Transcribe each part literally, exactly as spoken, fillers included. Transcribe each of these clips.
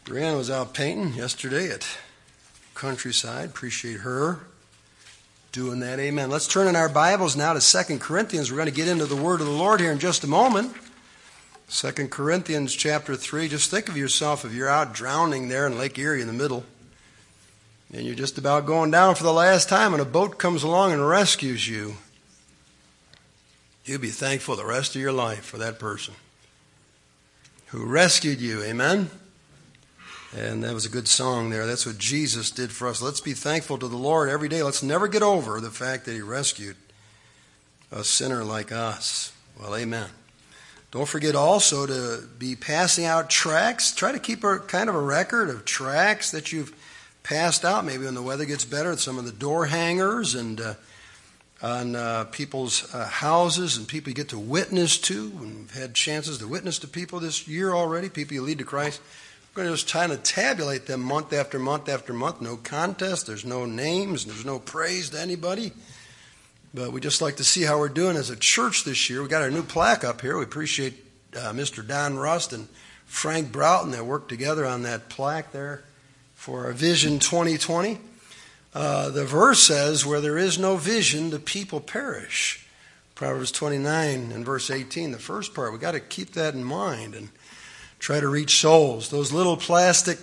Brianna was out painting yesterday at Countryside. Appreciate her doing that. Amen. Let's turn in our Bibles now to Second Corinthians. We're going to get into the Word of the Lord here in just a moment. Second Corinthians chapter three. Just think of yourself if you're out drowning there in Lake Erie in the middle, and you're just about going down for the last time, and a boat comes along and rescues you. You'll be thankful the rest of your life for that person who rescued you. Amen. And that was a good song there. That's what Jesus did for us. Let's be thankful to the Lord every day. Let's never get over the fact that He rescued a sinner like us. Well, amen. Don't forget also to be passing out tracts. Try to keep a kind of a record of tracts that you've passed out. Maybe when the weather gets better, some of the door hangers and uh, on uh, people's uh, houses and people you get to witness to. And we've had chances to witness to people this year already, people you lead to Christ. We're going to just try to tabulate them month after month after month. No contest. There's no names. There's no praise to anybody. But we just like to see how we're doing as a church this year. We got our new plaque up here. We appreciate uh, Mister Don Rust and Frank Broughton that worked together on that plaque there for our Vision twenty twenty. Uh, the verse says, where there is no vision, the people perish. Proverbs twenty-nine and verse eighteen, the first part. We got to keep that in mind and try to reach souls. Those little plastic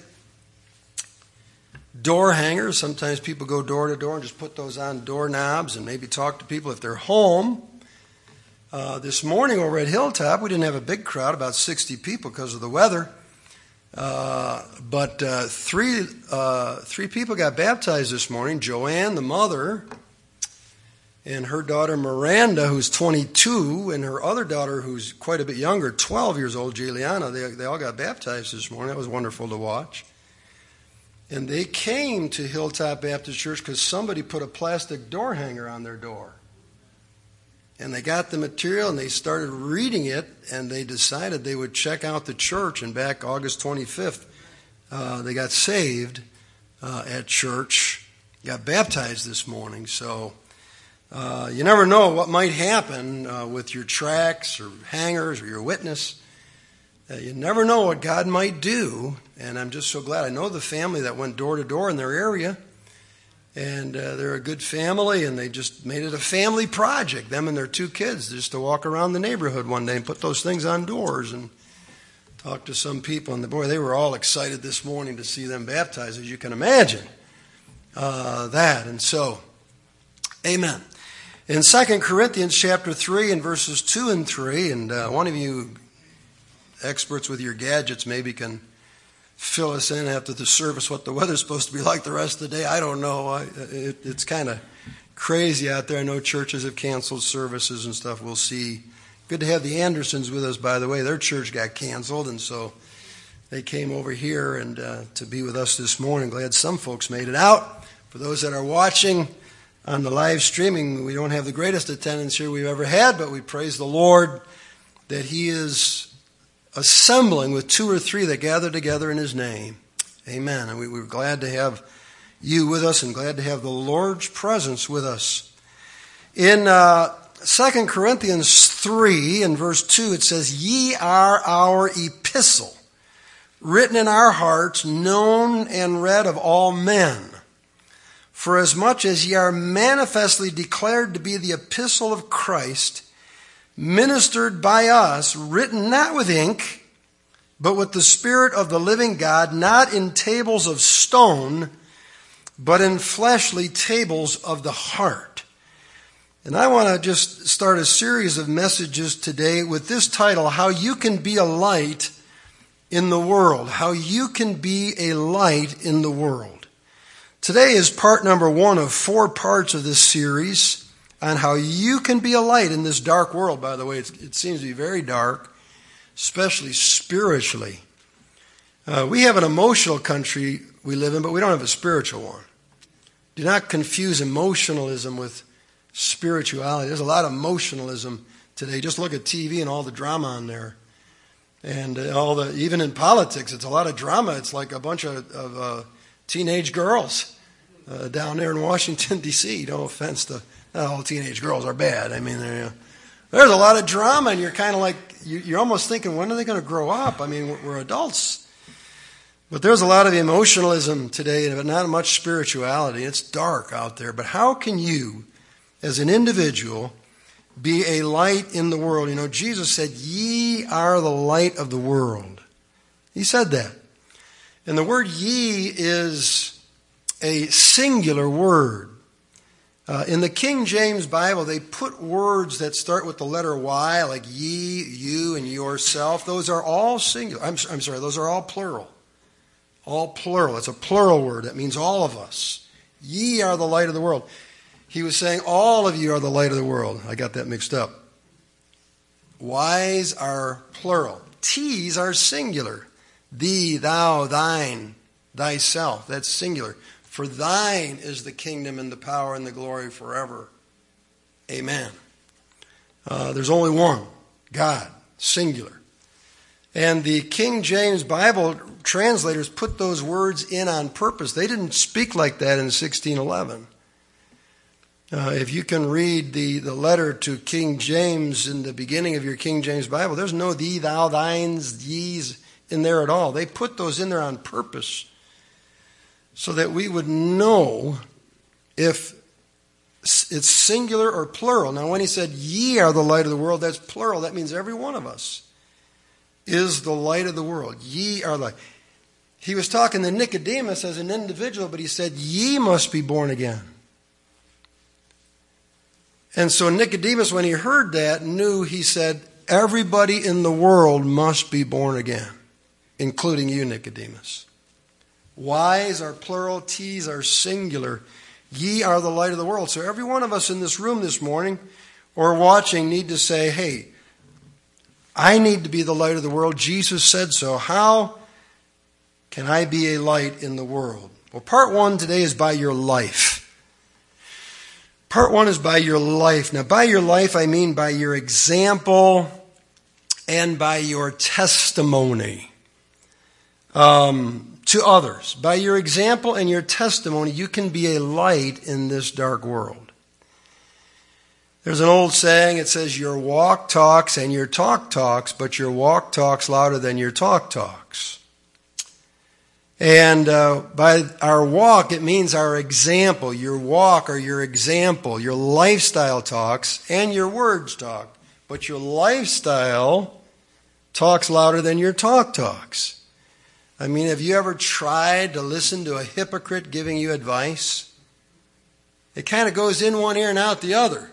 door hangers, sometimes people go door to door and just put those on doorknobs and maybe talk to people if they're home. Uh, this morning over at Hilltop, we didn't have a big crowd, about sixty people because of the weather. Uh, but uh, three uh, three people got baptized this morning. Joanne, the mother, and her daughter Miranda, who's twenty-two, and her other daughter, who's quite a bit younger, twelve years old, Juliana. They, they all got baptized this morning. That was wonderful to watch. And they came to Hilltop Baptist Church because somebody put a plastic door hanger on their door. And they got the material and they started reading it, and they decided they would check out the church. And back August twenty-fifth, uh, they got saved uh, at church, got baptized this morning. So uh, you never know what might happen uh, with your tracts or hangers or your witness. Uh, you never know what God might do. And I'm just so glad. I know the family that went door to door in their area. And uh, they're a good family, and they just made it a family project, them and their two kids, just to walk around the neighborhood one day and put those things on doors and talk to some people. And, the, boy, they were all excited this morning to see them baptized, as you can imagine, uh, that. And so, amen. In Second Corinthians chapter three and verses two and three, and uh, one of you experts with your gadgets maybe can fill us in after the service what the weather's supposed to be like the rest of the day. I don't know. I, it, it's kind of crazy out there. I know churches have canceled services and stuff. We'll see. Good to have the Andersons with us, by the way. Their church got canceled, and so they came over here and uh, to be with us this morning. Glad some folks made it out. For those that are watching on the live streaming, we don't have the greatest attendance here we've ever had, but we praise the Lord that He is assembling with two or three that gather together in His name. Amen. And we, we're glad to have you with us and glad to have the Lord's presence with us. In uh, Second Corinthians three and verse two, it says, "Ye are our epistle, written in our hearts, known and read of all men. For as much as ye are manifestly declared to be the epistle of Christ, ministered by us, written not with ink, but with the Spirit of the living God, not in tables of stone, but in fleshly tables of the heart." And I want to just start a series of messages today with this title, How You Can Be a Light in the World. How you can be a light in the world. Today is part number one of four parts of this series on how you can be a light in this dark world. By the way, it's, it seems to be very dark, especially spiritually. Uh, we have an emotional country we live in, but we don't have a spiritual one. Do not confuse emotionalism with spirituality. There's a lot of emotionalism today. Just look at T V and all the drama on there. And uh, all the even in politics, it's a lot of drama. It's like a bunch of, of uh, teenage girls uh, down there in Washington, D C No offense to not all teenage girls are bad. I mean, there's a lot of drama, and you're kind of like, you're almost thinking, when are they going to grow up? I mean, we're adults. But there's a lot of emotionalism today, but not much spirituality. It's dark out there. But how can you, as an individual, be a light in the world? You know, Jesus said, ye are the light of the world. He said that. And the word ye is a singular word. Uh, in the King James Bible, they put words that start with the letter Y, like ye, you, and yourself. Those are all singular. I'm, I'm sorry, those are all plural. All plural. It's a plural word. That means all of us. Ye are the light of the world. He was saying all of you are the light of the world. I got that mixed up. Y's are plural. T's are singular. Thee, thou, thine, thyself. That's singular. For thine is the kingdom and the power and the glory forever. Amen. Uh, there's only one, God, singular. And the King James Bible translators put those words in on purpose. They didn't speak like that in sixteen eleven. Uh, if you can read the, the letter to King James in the beginning of your King James Bible, there's no thee, thou, thines, ye's in there at all. They put those in there on purpose so that we would know if it's singular or plural. Now, when he said, ye are the light of the world, that's plural. That means every one of us is the light of the world. Ye are light. He was talking to Nicodemus as an individual, but he said, ye must be born again. And so Nicodemus, when he heard that, knew, he said, everybody in the world must be born again, including you, Nicodemus. Y's are plural, T's are singular. Ye are the light of the world. So every one of us in this room this morning or watching need to say, hey, I need to be the light of the world. Jesus said so. How can I be a light in the world? Well, part one today is by your life. Part one is by your life. Now, by your life, I mean by your example and by your testimony um, to others. By your example and your testimony, you can be a light in this dark world. There's an old saying, it says, your walk talks and your talk talks, but your walk talks louder than your talk talks. And uh, by our walk, it means our example. Your walk or your example, your lifestyle talks and your words talk. But your lifestyle talks louder than your talk talks. I mean, have you ever tried to listen to a hypocrite giving you advice? It kind of goes in one ear and out the other.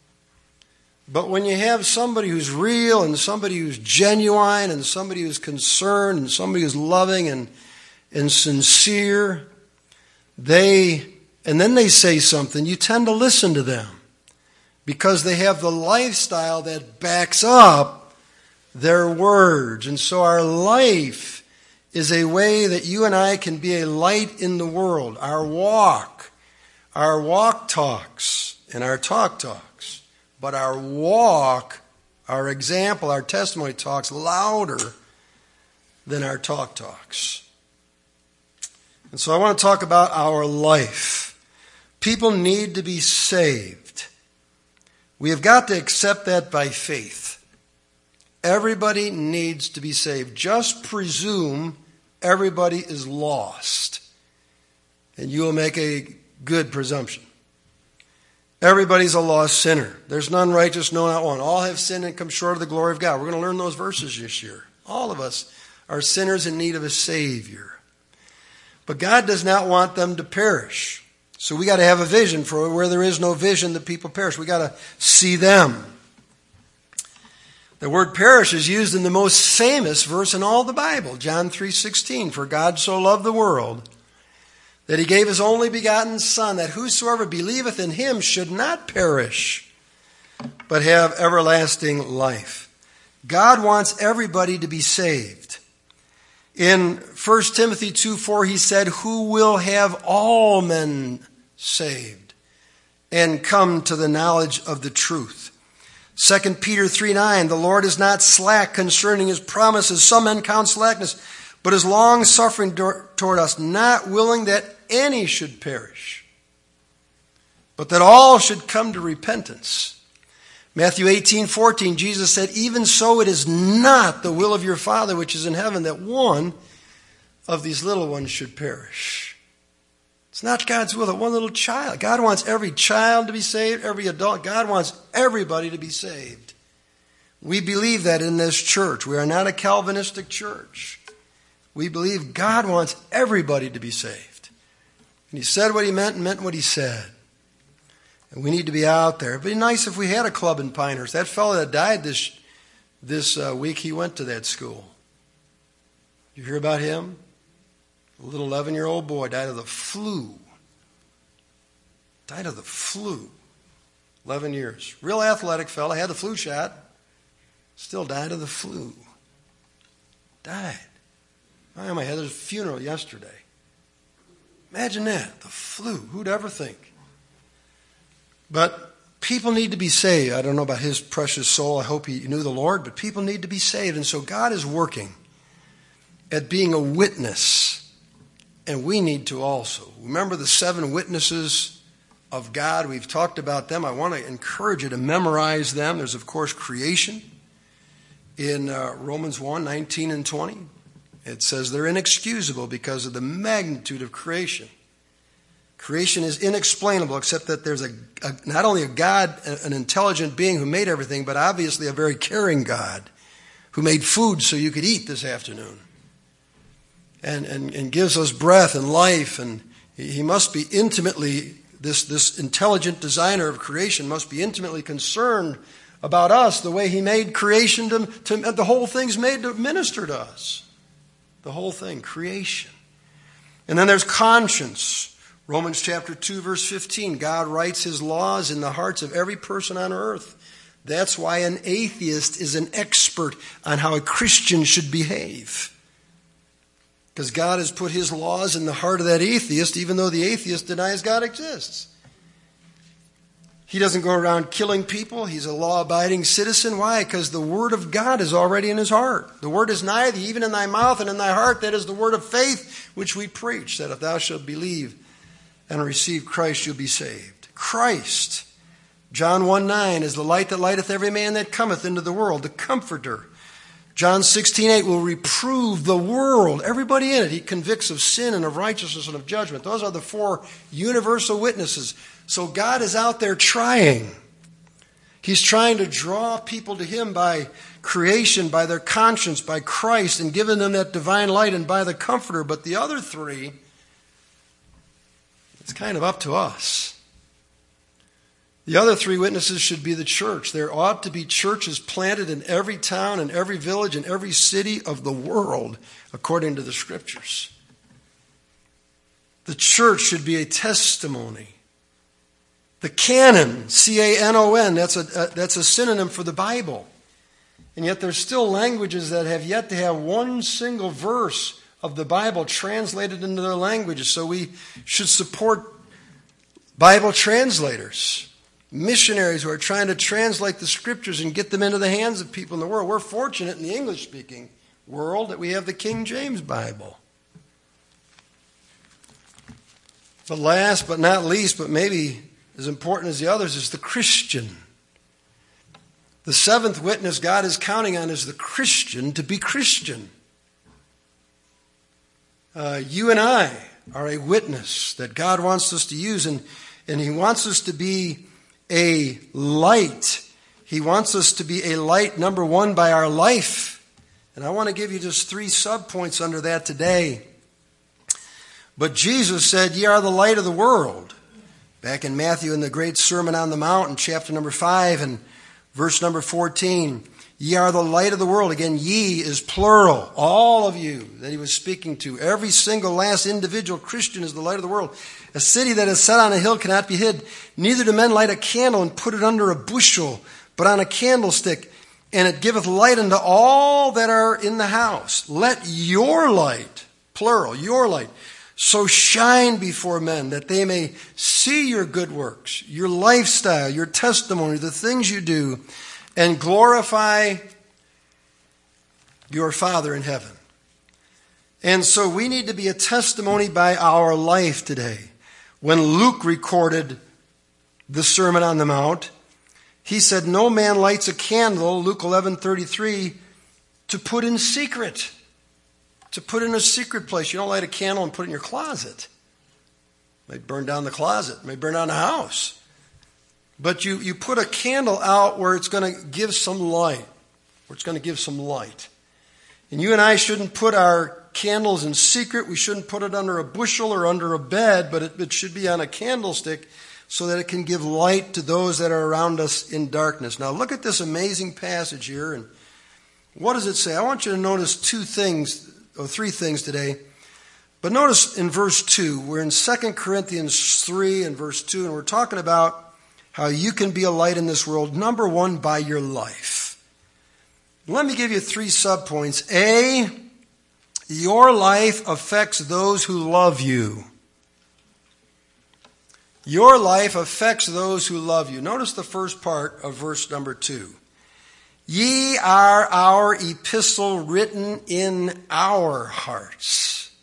But when you have somebody who's real and somebody who's genuine and somebody who's concerned and somebody who's loving and and sincere, they, and then they say something, you tend to listen to them because they have the lifestyle that backs up their words. And so our life is a way that you and I can be a light in the world. Our walk, our walk talks and our talk talks, but our walk, our example, our testimony talks louder than our talk talks. And so I want to talk about our life. People need to be saved. We have got to accept that by faith. Everybody needs to be saved. Just presume everybody is lost, and you will make a good presumption. Everybody's a lost sinner. There's none righteous, no, not one. All have sinned and come short of the glory of God. We're going to learn those verses this year. All of us are sinners in need of a Savior. But God does not want them to perish. So we got to have a vision. For where there is no vision, the people perish. We got to see them. The word perish is used in the most famous verse in all the Bible, John three sixteen. For God so loved the world that he gave his only begotten Son, that whosoever believeth in him should not perish, but have everlasting life. God wants everybody to be saved. In First Timothy two four, he said, who will have all men saved and come to the knowledge of the truth. Second Peter three nine, the Lord is not slack concerning his promises. Some men count slackness, but is long-suffering toward us, not willing that any should perish, but that all should come to repentance. Matthew eighteen fourteen, Jesus said, even so it is not the will of your Father which is in heaven that one of these little ones should perish. It's not God's will that one little child. God wants every child to be saved, every adult. God wants everybody to be saved. We believe that in this church. We are not a Calvinistic church. We believe God wants everybody to be saved. And he said what he meant and meant what he said. And we need to be out there. It'd be nice if we had a club in Pinehurst. That fellow that died this, this uh, week, he went to that school. You hear about him? A little eleven-year-old boy died of the flu. Died of the flu. eleven years. Real athletic fella, had the flu shot. Still died of the flu. Died. Oh my, I had his funeral yesterday. Imagine that, the flu. Who'd ever think? But people need to be saved. I don't know about his precious soul. I hope he knew the Lord, but people need to be saved. And so God is working at being a witness. And we need to also. Remember the seven witnesses of God? We've talked about them. I want to encourage you to memorize them. There's, of course, creation in uh, Romans one, nineteen and twenty. It says they're inexcusable because of the magnitude of creation. Creation is inexplainable except that there's a, a not only a God, an intelligent being who made everything, but obviously a very caring God who made food so you could eat this afternoon. And, and, and gives us breath and life, and he must be intimately, this, this intelligent designer of creation must be intimately concerned about us the way he made creation to, to the whole thing's made to minister to us. The whole thing, creation. And then there's conscience. Romans chapter two, verse fifteen, God writes his laws in the hearts of every person on earth. That's why an atheist is an expert on how a Christian should behave. Because God has put his laws in the heart of that atheist, even though the atheist denies God exists. He doesn't go around killing people. He's a law-abiding citizen. Why? Because the word of God is already in his heart. The word is nigh thee, even in thy mouth and in thy heart. That is the word of faith which we preach, that if thou shalt believe and receive Christ, you'll be saved. Christ, John one nine, is the light that lighteth every man that cometh into the world, the comforter. John sixteen eight will reprove the world, everybody in it. He convicts of sin and of righteousness and of judgment. Those are the four universal witnesses. So God is out there trying. He's trying to draw people to him by creation, by their conscience, by Christ, and giving them that divine light, and by the Comforter. But the other three, it's kind of up to us. The other three witnesses should be the church. There ought to be churches planted in every town, in every village, in every city of the world, according to the Scriptures. The church should be a testimony. The canon, C A N O N, that's a, a, that's a synonym for the Bible. And yet there's still languages that have yet to have one single verse of the Bible translated into their languages. So we should support Bible translators. Missionaries who are trying to translate the Scriptures and get them into the hands of people in the world. We're fortunate in the English-speaking world that we have the King James Bible. But last but not least, but maybe as important as the others, is the Christian. The seventh witness God is counting on is the Christian to be Christian. Uh, you and I are a witness that God wants us to use, and, and he wants us to be a light. He wants us to be a light, number one, by our life. And I want to give you just three subpoints under that today. But Jesus said, ye are the light of the world. Back in Matthew in the great Sermon on the Mount in chapter number five and verse number fourteen. Ye are the light of the world. Again, ye is plural. All of you that he was speaking to. Every single last individual Christian is the light of the world. A city that is set on a hill cannot be hid. Neither do men light a candle and put it under a bushel, but on a candlestick, and it giveth light unto all that are in the house. Let your light, plural, your light, so shine before men that they may see your good works, your lifestyle, your testimony, the things you do, and glorify your Father in heaven. And so we need to be a testimony by our life today. When Luke recorded the Sermon on the Mount, he said, no man lights a candle, Luke eleven thirty-three, to put in secret. to put in a secret place. You don't light a candle and put it in your closet. It may burn down the closet. It may burn down the house. But you, you put a candle out where it's going to give some light. Where it's going to give some light. And you and I shouldn't put our candles in secret. We shouldn't put it under a bushel or under a bed, but it, it should be on a candlestick so that it can give light to those that are around us in darkness. Now look at this amazing passage here. And what does it say? I want you to notice two things, or three things today. But notice in verse two, we're in Second Corinthians three and verse two, and we're talking about how you can be a light in this world. Number one, by your life. Let me give you three subpoints. A, your life affects those who love you. Your life affects those who love you. Notice the first part of verse number two. Ye are our epistle written in our hearts.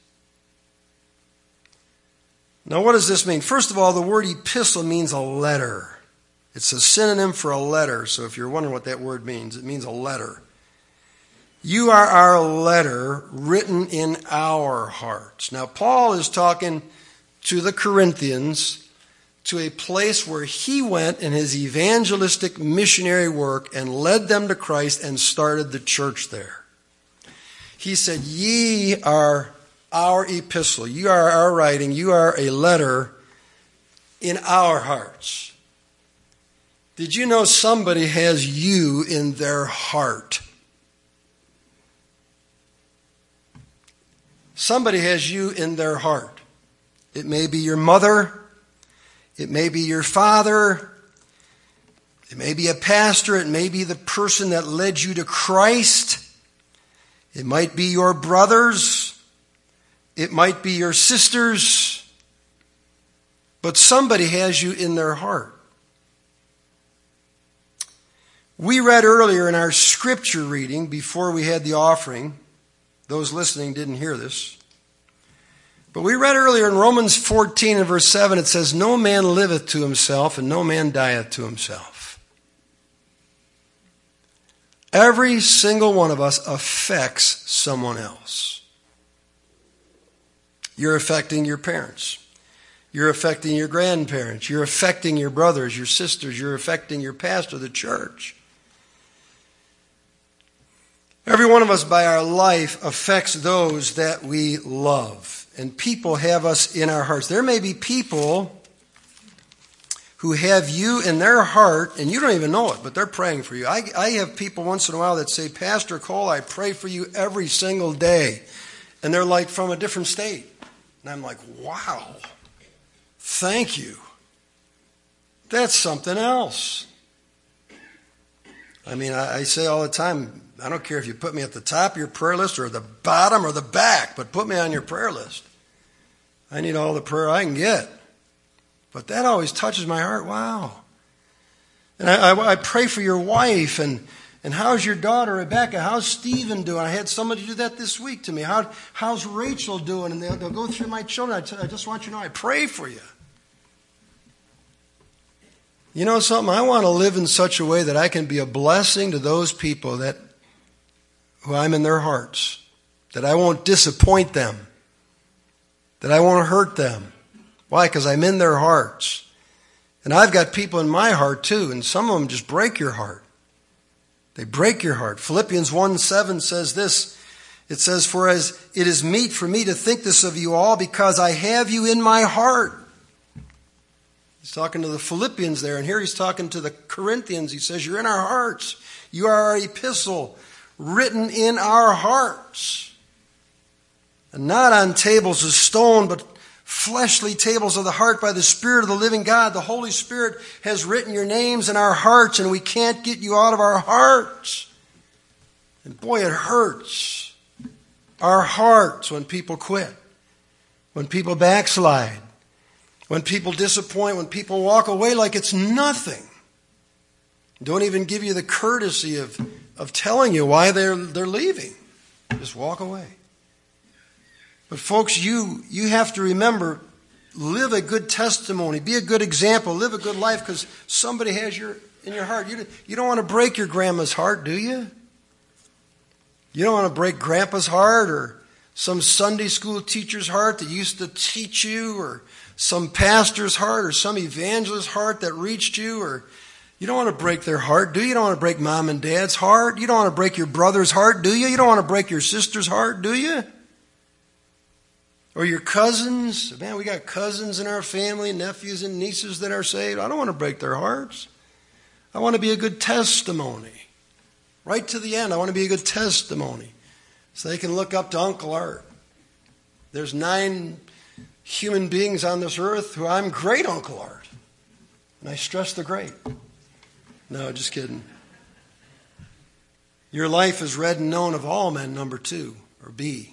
Now what does this mean? First of all, the word epistle means a letter. It's a synonym for a letter. So if you're wondering what that word means, it means a letter. You are our letter written in our hearts. Now, Paul is talking to the Corinthians, to a place where he went in his evangelistic missionary work and led them to Christ and started the church there. He said, ye are our epistle. You are our writing. You are a letter in our hearts. Did you know somebody has you in their heart? Somebody has you in their heart. It may be your mother. It may be your father. It may be a pastor. It may be the person that led you to Christ. It might be your brothers. It might be your sisters. But somebody has you in their heart. We read earlier in our scripture reading before we had the offering. Those listening didn't hear this. But we read earlier in Romans fourteen and verse seven, it says, no man liveth to himself, and no man dieth to himself. Every single one of us affects someone else. You're affecting your parents. You're affecting your grandparents. You're affecting your brothers, your sisters. You're affecting your pastor, the church. Every one of us by our life affects those that we love. And people have us in our hearts. There may be people who have you in their heart, and you don't even know it, but they're praying for you. I, I have people once in a while that say, Pastor Cole, I pray for you every single day. And they're like from a different state. And I'm like, wow, thank you. That's something else. I mean, I, I say all the time, I don't care if you put me at the top of your prayer list or the bottom or the back, but put me on your prayer list. I need all the prayer I can get. But that always touches my heart. Wow. And I, I, I pray for your wife. And, and how's your daughter, Rebecca? How's Stephen doing? I had somebody do that this week to me. How, how's Rachel doing? And they'll, they'll go through my children. I, t- I just want you to know I pray for you. You know something? I want to live in such a way that I can be a blessing to those people that who I'm in their hearts, that I won't disappoint them, that I won't hurt them. Why? Because I'm in their hearts. And I've got people in my heart too, and some of them just break your heart. They break your heart. Philippians one seven says this. It says, for as it is meet for me to think this of you all, because I have you in my heart. He's talking to the Philippians there, and here he's talking to the Corinthians. He says, you're in our hearts. You are our epistle, written in our hearts, and not on tables of stone, but fleshly tables of the heart by the Spirit of the living God. The Holy Spirit has written your names in our hearts, and we can't get you out of our hearts. And boy, it hurts our hearts when people quit, when people backslide, when people disappoint, when people walk away like it's nothing. Don't even give you the courtesy of of telling you why they're they're leaving. Just walk away. But folks, you you have to remember, live a good testimony, be a good example, live a good life, because somebody has your in your heart. You, you don't want to break your grandma's heart, do you? You don't want to break grandpa's heart or some Sunday school teacher's heart that used to teach you, or some pastor's heart, or some evangelist's heart that reached you, or you don't want to break their heart, do you? You don't want to break mom and dad's heart. You don't want to break your brother's heart, do you? You don't want to break your sister's heart, do you? Or your cousins. Man, we got cousins in our family, nephews and nieces that are saved. I don't want to break their hearts. I want to be a good testimony. Right to the end, I want to be a good testimony. So they can look up to Uncle Art. There's nine human beings on this earth who I'm great Uncle Art. And I stress the great. No, just kidding. Your life is read and known of all men, number two, or B.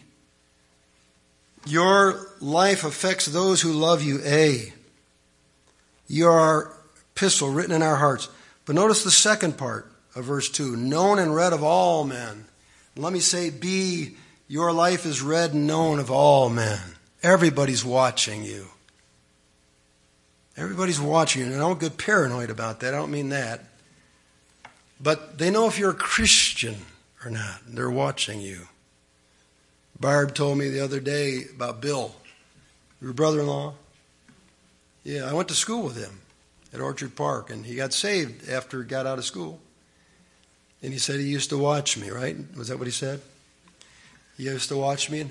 Your life affects those who love you, A. You are epistle written in our hearts. But notice the second part of verse two, known and read of all men. Let me say, B, your life is read and known of all men. Everybody's watching you. Everybody's watching you. And I don't get paranoid about that. I don't mean that. But they know if you're a Christian or not. They're watching you. Barb told me the other day about Bill, your brother-in-law. Yeah, I went to school with him at Orchard Park, and he got saved after he got out of school. And he said he used to watch me, right? Was that what he said? He used to watch me.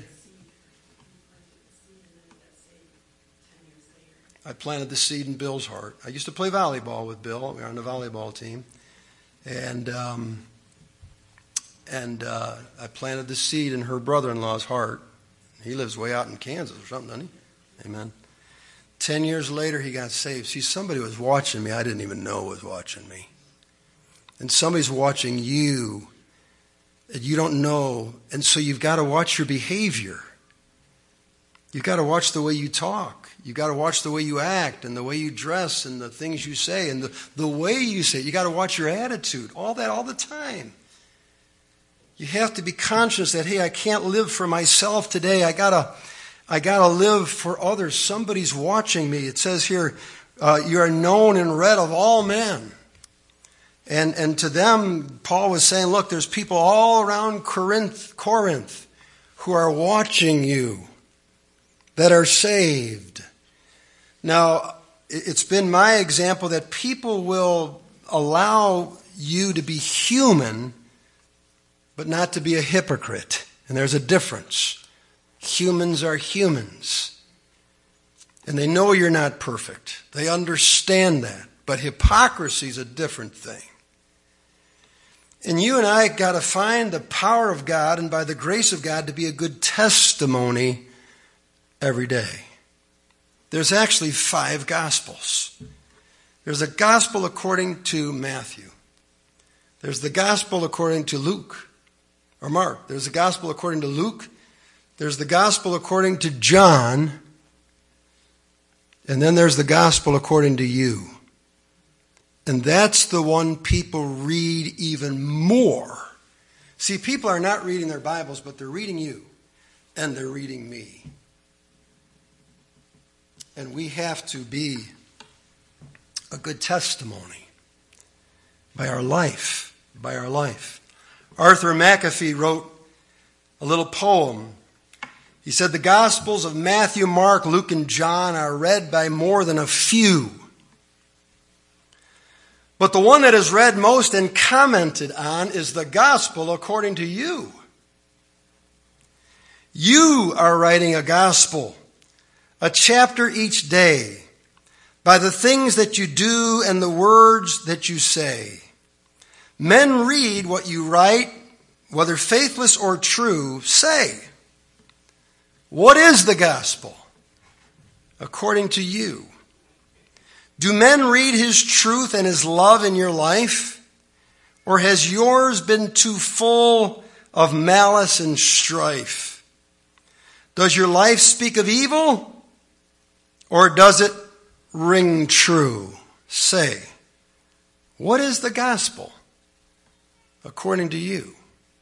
I planted the seed in Bill's heart. I used to play volleyball with Bill. We were on the volleyball team. And um, and uh, I planted the seed in her brother-in-law's heart. He lives way out in Kansas or something, doesn't he? Amen. Ten years later, he got saved. See, somebody was watching me I didn't even know was watching me. And somebody's watching you that you don't know. And so you've got to watch your behavior. You've got to watch the way you talk. You've got to watch the way you act and the way you dress and the things you say and the, the way you say it. You've got to watch your attitude. All that all the time. You have to be conscious that, hey, I can't live for myself today. I gotta, I gotta live for others. Somebody's watching me. It says here, uh, you are known and read of all men. And and to them, Paul was saying, look, there's people all around Corinth, Corinth who are watching you, that are saved. Now, it's been my example that people will allow you to be human, but not to be a hypocrite. And there's a difference. Humans are humans. And they know you're not perfect. They understand that. But hypocrisy is a different thing. And you and I got to find the power of God and by the grace of God to be a good testimony every day. There's actually five gospels. There's a gospel according to Matthew. There's the gospel according to Luke or Mark. There's the gospel according to Luke. There's the gospel according to John. And then there's the gospel according to you. And that's the one people read even more. See, people are not reading their Bibles, but they're reading you. And they're reading me. And we have to be a good testimony by our life, by our life. Arthur McAfee wrote a little poem. He said, the Gospels of Matthew, Mark, Luke, and John are read by more than a few. But the one that is read most and commented on is the Gospel according to you. You are writing a gospel, a chapter each day, by the things that you do and the words that you say. Men read what you write, whether faithless or true, say. What is the gospel according to you? Do men read his truth and his love in your life? Or has yours been too full of malice and strife? Does your life speak of evil? Or does it ring true? Say, what is the gospel according to you?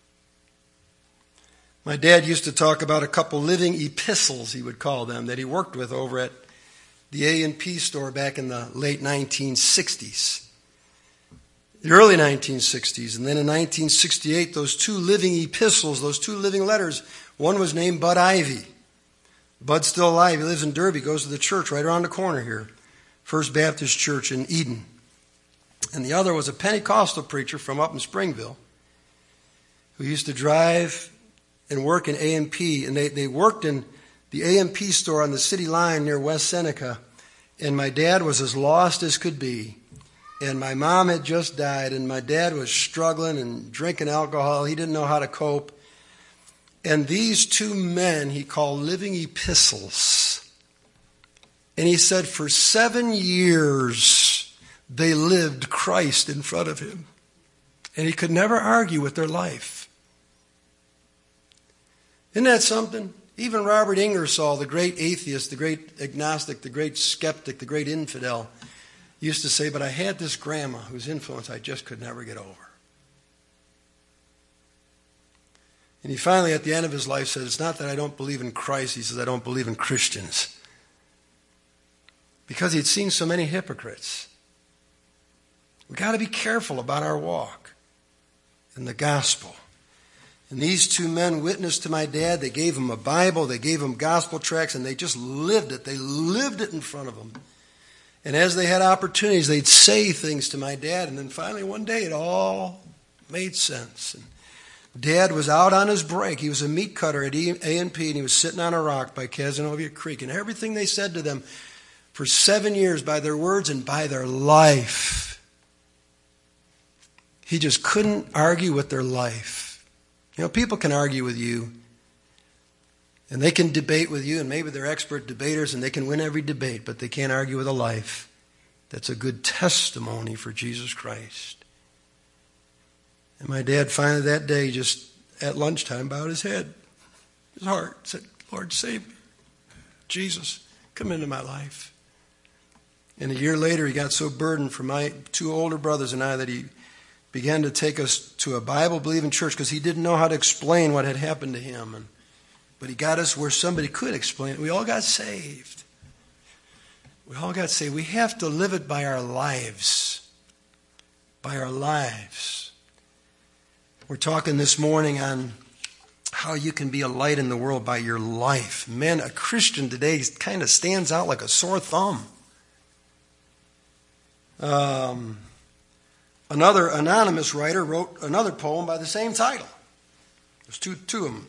My dad used to talk about a couple living epistles, he would call them, that he worked with over at the A and P store back in the late nineteen sixties, the early nineteen sixties. And then in nineteen sixty-eight, those two living epistles, those two living letters One was named Bud Ivy. Bud's still alive. He lives in Derby, goes to the church right around the corner here, First Baptist Church in Eden. And the other was a Pentecostal preacher from up in Springville who used to drive and work in A and P. And they, they worked in the A and P store on the city line near West Seneca. And my dad was as lost as could be. And my mom had just died, and my dad was struggling and drinking alcohol. He didn't know how to cope. And these two men he called living epistles. And he said for seven years they lived Christ in front of him. And he could never argue with their life. Isn't that something? Even Robert Ingersoll, the great atheist, the great agnostic, the great skeptic, the great infidel, used to say, but I had this grandma whose influence I just could never get over. And he finally, at the end of his life, said, it's not that I don't believe in Christ. He says, I don't believe in Christians. Because he'd seen so many hypocrites. We've got to be careful about our walk in the gospel. And these two men witnessed to my dad. They gave him a Bible. They gave him gospel tracts, and they just lived it. They lived it in front of him. And as they had opportunities, they'd say things to my dad. And then finally one day it all made sense. And Dad was out on his break. He was a meat cutter at A and P, and he was sitting on a rock by Cazenovia Creek. And everything they said to them for seven years by their words and by their life, he just couldn't argue with their life. You know, people can argue with you. And they can debate with you, and maybe they're expert debaters, and they can win every debate, but they can't argue with a life that's a good testimony for Jesus Christ. And my dad finally that day, just at lunchtime, bowed his head, his heart, said, Lord, save me. Jesus, come into my life. And a year later, he got so burdened for my two older brothers and I that he began to take us to a Bible-believing church because he didn't know how to explain what had happened to him. And But he got us where somebody could explain it. We all got saved. We all got saved. We have to live it by our lives. By our lives. We're talking this morning on how you can be a light in the world by your life. Man, a Christian today kind of stands out like a sore thumb. Um, another anonymous writer wrote another poem by the same title. There's two, two of them.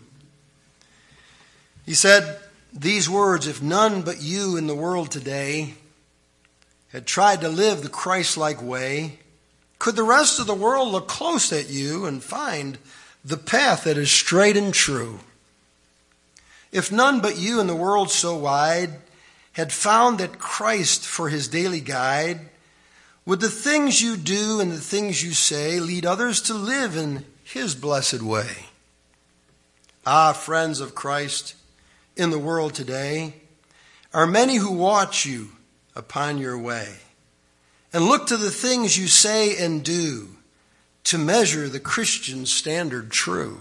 He said these words, if none but you in the world today had tried to live the Christ-like way, could the rest of the world look close at you and find the path that is straight and true? If none but you in the world so wide had found that Christ for his daily guide, would the things you do and the things you say lead others to live in his blessed way? Ah, friends of Christ, in the world today are many who watch you upon your way and look to the things you say and do to measure the Christian standard true.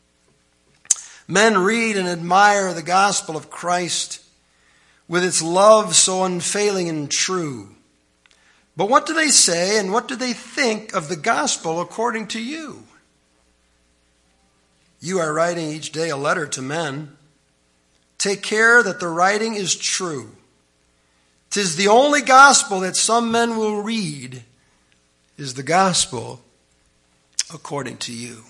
Men read and admire the gospel of Christ with its love so unfailing and true. But what do they say and what do they think of the gospel according to you? You are writing each day a letter to men. Take care that the writing is true. 'Tis the only gospel that some men will read is the gospel according to you.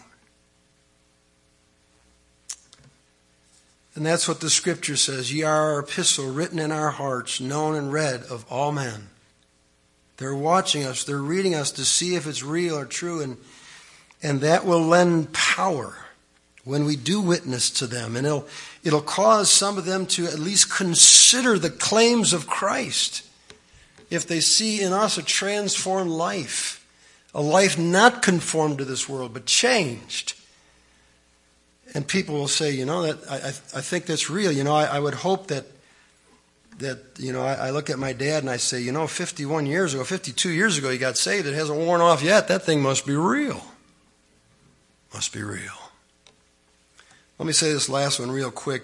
And that's what the scripture says. Ye are our epistle written in our hearts, known and read of all men. They're watching us. They're reading us to see if it's real or true. And, and that will lend power when we do witness to them. And it'll, it'll cause some of them to at least consider the claims of Christ. If they see in us a transformed life, a life not conformed to this world, but changed. And people will say, you know, that I, I think that's real. You know, I, I would hope that, that you know, I, I look at my dad and I say, you know, fifty-one years ago, fifty-two years ago, he got saved. It hasn't worn off yet. That thing must be real. Must be real. Let me say this last one real quick.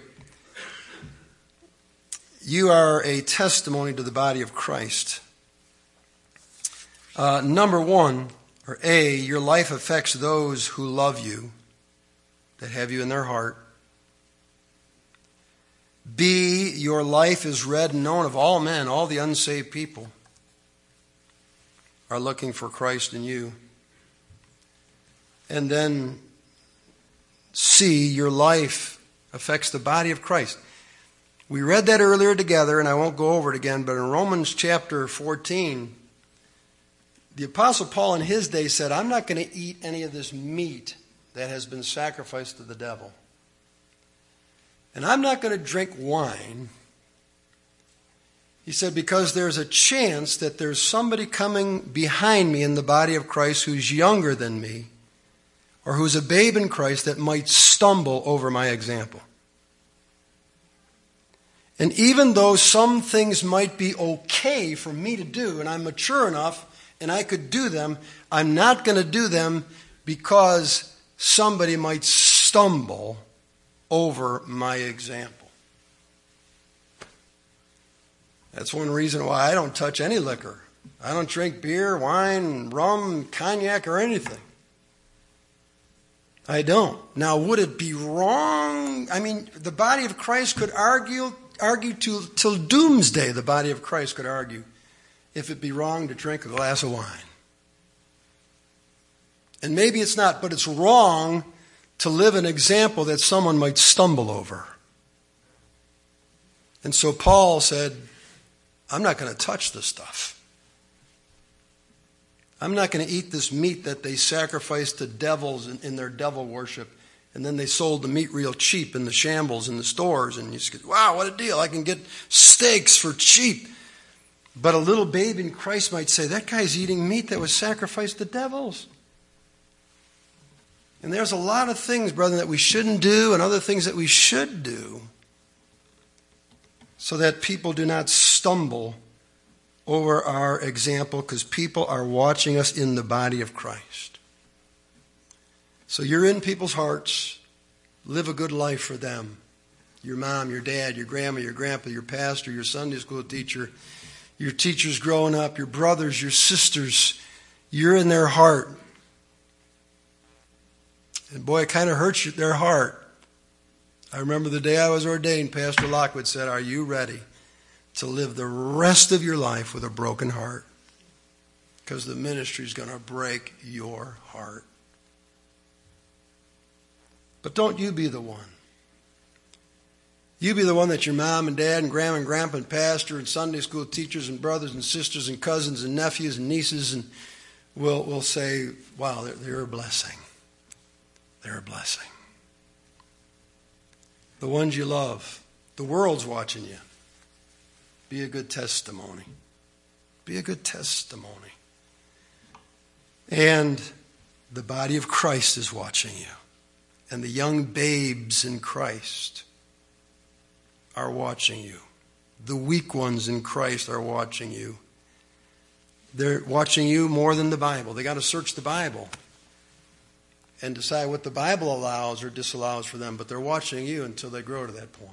You are a testimony to the body of Christ. Uh, number one, or A, your life affects those who love you, that have you in their heart. B, your life is read and known of all men. All the unsaved people are looking for Christ in you. And then C, your life affects the body of Christ. We read that earlier together, and I won't go over it again, but in Romans chapter fourteen, the Apostle Paul in his day said, I'm not going to eat any of this meat that has been sacrificed to the devil. And I'm not going to drink wine. He said, because there's a chance that there's somebody coming behind me in the body of Christ who's younger than me, or who's a babe in Christ that might stumble over my example. And even though some things might be okay for me to do, and I'm mature enough and I could do them, I'm not going to do them because somebody might stumble over my example. That's one reason why I don't touch any liquor. I don't drink beer, wine, rum, cognac, or anything. I don't. Now, would it be wrong? I mean, the body of Christ could argue, argue till, till doomsday, the body of Christ could argue if it be wrong to drink a glass of wine. And maybe it's not, but it's wrong to live an example that someone might stumble over. And so Paul said, I'm not going to touch this stuff. I'm not going to eat this meat that they sacrificed to devils in, in their devil worship. And then they sold the meat real cheap in the shambles in the stores. And you just get, wow, what a deal. I can get steaks for cheap. But a little babe in Christ might say, that guy's eating meat that was sacrificed to devils. And there's a lot of things, brother, that we shouldn't do and other things that we should do so that people do not stumble over our example, because people are watching us in the body of Christ. So you're in people's hearts. Live a good life for them. Your mom, your dad, your grandma, your grandpa, your pastor, your Sunday school teacher, your teachers growing up, your brothers, your sisters. You're in their heart. And boy, it kind of hurts their heart. I remember the day I was ordained, Pastor Lockwood said, are you ready to live the rest of your life with a broken heart? Because the ministry is going to break your heart. But don't you be the one. You be the one that your mom and dad and grandma and grandpa and pastor and Sunday school teachers and brothers and sisters and cousins and nephews and nieces and will will say, wow, they're, they're a blessing. They're a blessing. The ones you love. The world's watching you. Be a good testimony. Be a good testimony. And the body of Christ is watching you. And the young babes in Christ are watching you. The weak ones in Christ are watching you. They're watching you more than the Bible. They got to search the Bible and decide what the Bible allows or disallows for them. But they're watching you until they grow to that point.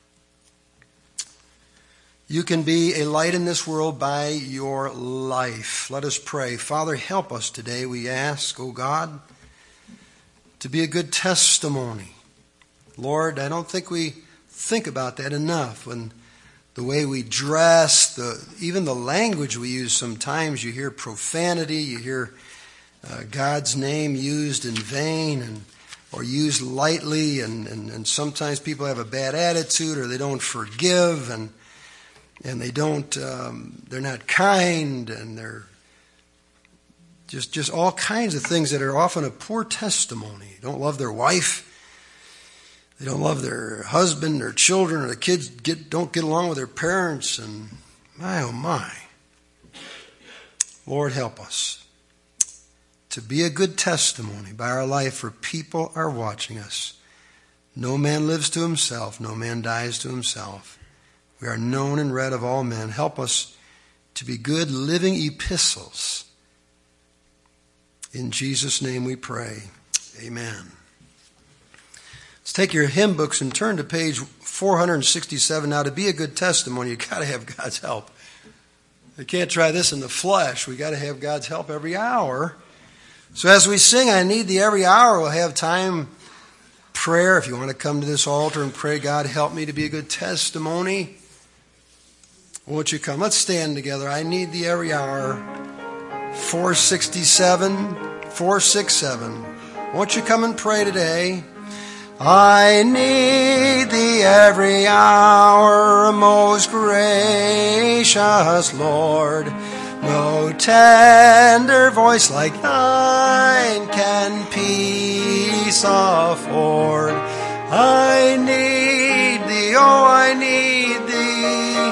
You can be a light in this world by your life. Let us pray. Father, help us today, we ask, oh God, to be a good testimony. Lord, I don't think we think about that enough. When the way we dress, the even the language we use, sometimes you hear profanity, you hear uh, God's name used in vain and or used lightly, and, and, and sometimes people have a bad attitude or they don't forgive, and And they don't, um, they're not kind, and they're just just all kinds of things that are often a poor testimony. They don't love their wife. They don't love their husband, their children, or the kids get, don't get along with their parents. And my, oh my. Lord, help us to be a good testimony by our life, for people are watching us. No man lives to himself. No man dies to himself. We are known and read of all men. Help us to be good living epistles. In Jesus' name we pray. Amen. Let's take your hymn books and turn to page four sixty-seven. Now, to be a good testimony, you've got to have God's help. You can't try this in the flesh. We've got to have God's help every hour. So as we sing, I need thee every hour, we'll have time prayer, if you want to come to this altar and pray, God, help me to be a good testimony, won't you come? Let's stand together. I need thee every hour. four sixty-seven, four sixty-seven. Won't you come and pray today? I need thee every hour, most gracious Lord. No tender voice like thine can peace afford. I need thee, oh, I need thee.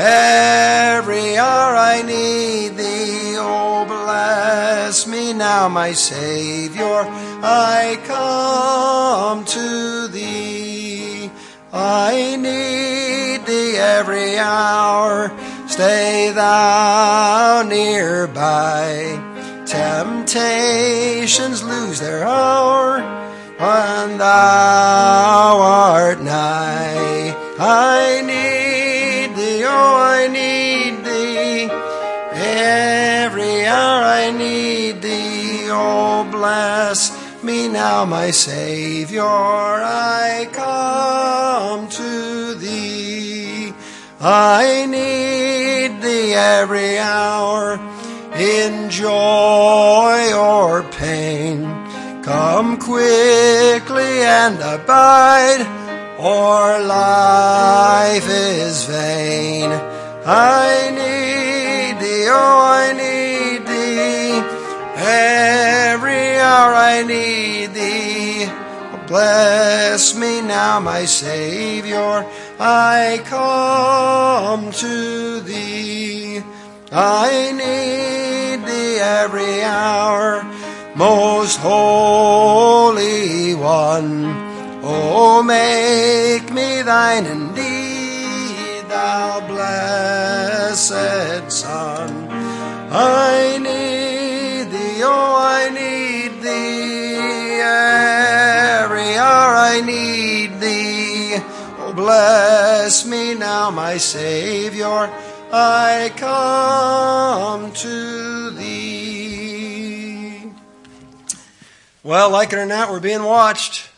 Every hour I need thee. Oh, bless me now, my Savior. I come to thee. I need thee every hour. Stay thou nearby. Temptations lose their hour when thou art nigh. I need thee, oh, I need thee. Every hour I need thee. Oh, bless me now, my Savior. I come to thee. I need thee every hour, in joy or pain. Come quickly and abide, or life is vain. I need thee, oh, I need thee. Every hour I need thee. Bless me now, my Savior. I come to thee. I need thee every hour, most holy one. Oh, make me thine indeed, thou blessed Son. I need thee, oh, I need thee. Every hour I need thee. Oh, bless me now, my Savior. I come to thee. Well, like it or not, we're being watched.